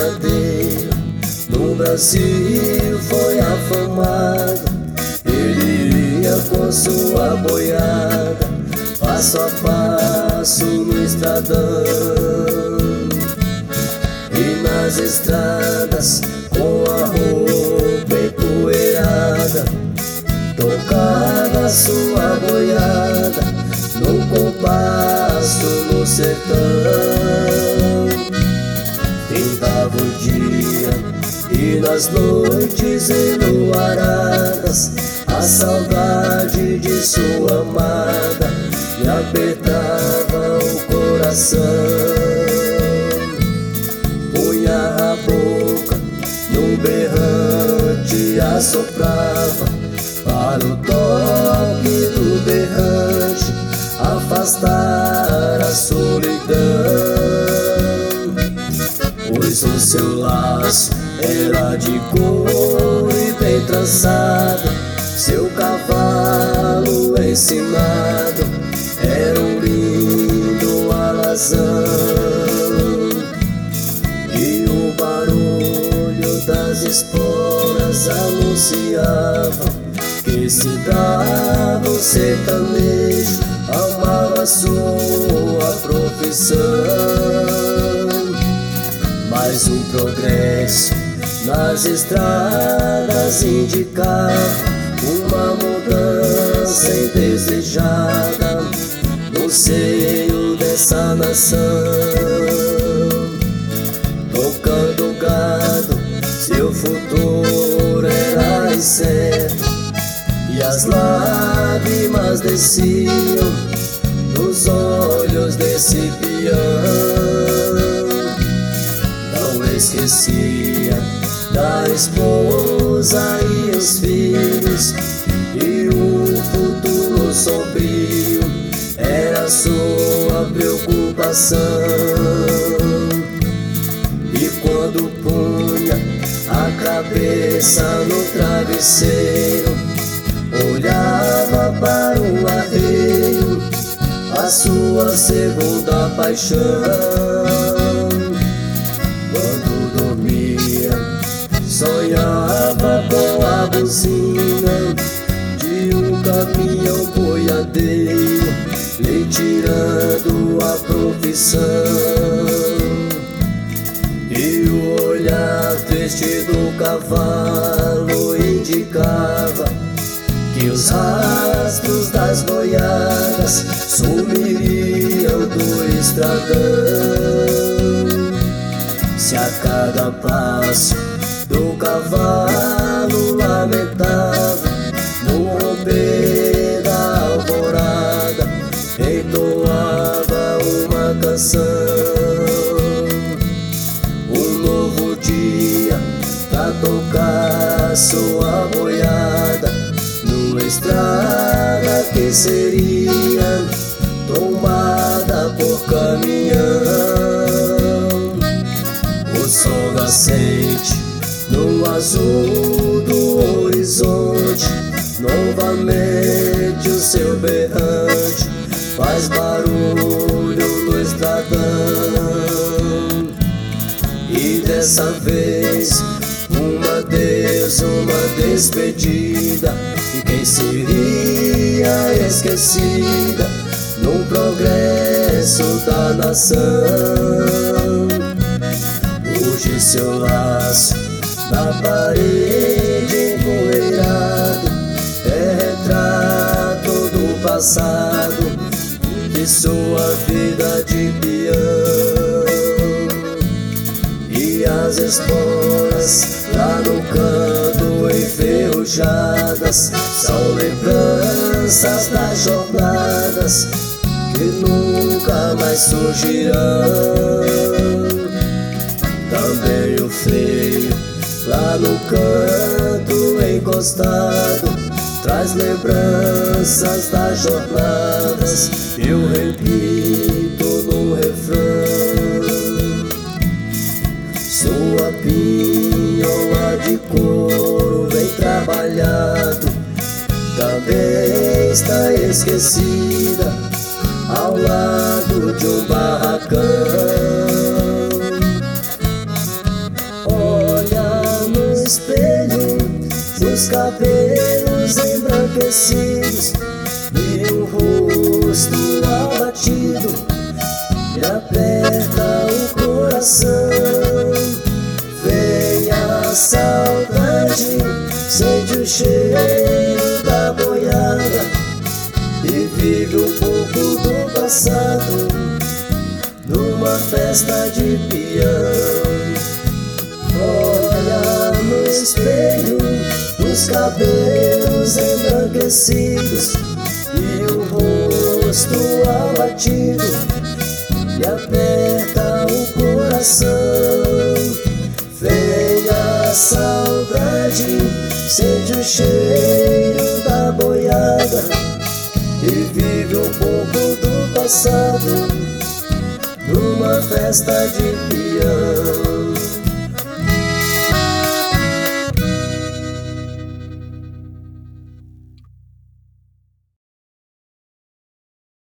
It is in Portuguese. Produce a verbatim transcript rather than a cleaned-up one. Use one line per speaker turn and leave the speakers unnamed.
boiadeiro no Brasil foi afamado. Ele ia com sua boiada, passo a passo no estradão, e nas estradas com a roupa empoeirada tocava sua boiada no compasso no sertão. Pintava o dia e nas noites enluaradas a saudade de sua amada lhe apertava o coração. Punha a boca num berrante, assoprava para o toque do berrante afastar a solidão, pois o seu laço era de couro e bem trançado, seu cavalo ensinado era um lindo alazão, e o barulho das esporas anunciava que se dava o sertanejo, amava sua profissão. Mas o progresso nas estradas indicava uma mudança indesejada no seio dessa nação. Tocando gado, seu futuro era incerto, e as lágrimas desciam dos olhos desse peão. Não esquecia da esposa e os filhos, e o futuro sombrio era sua preocupação. E quando punha a cabeça no travesseiro, olhava para o arreio, a sua segunda paixão. Quando dormia, sonhava com a buzina de um caminhão boiadeiro lhe tirando a profissão. E o olhar triste do cavalo indicava que os rastros das boiadas sumiriam do estradão. Se a cada passo do cavalo lamentava no romper da alvorada, entoava uma canção. Um novo dia pra tocar sua boiada numa estrada que seria tomada por caminhão. O sol nascente no azul do horizonte, novamente o seu berrante faz barulho no estradão. E dessa vez uma adeus, uma despedida, e quem seria esquecida no progresso da nação. Hoje seu laço na parede empoeirado é retrato do passado de sua vida de peão. E as esporas lá no canto enferrujadas são lembranças das jornadas que nunca mais surgirão. Também o freio lá no canto encostado traz lembranças das jornadas, eu repito no refrão. Sua pinhola de couro bem trabalhado também está esquecida ao lado de um barracão. os cabelos embranquecidos e o rosto abatido, me aperta o coração. Vem a saudade, sente o cheiro da boiada e vive um pouco do passado numa festa de peão. Olha no espelho os cabelos embranquecidos e o rosto abatido, me aperta o coração. Vem a saudade, sente o cheiro da boiada e vive um pouco do passado numa festa de peão.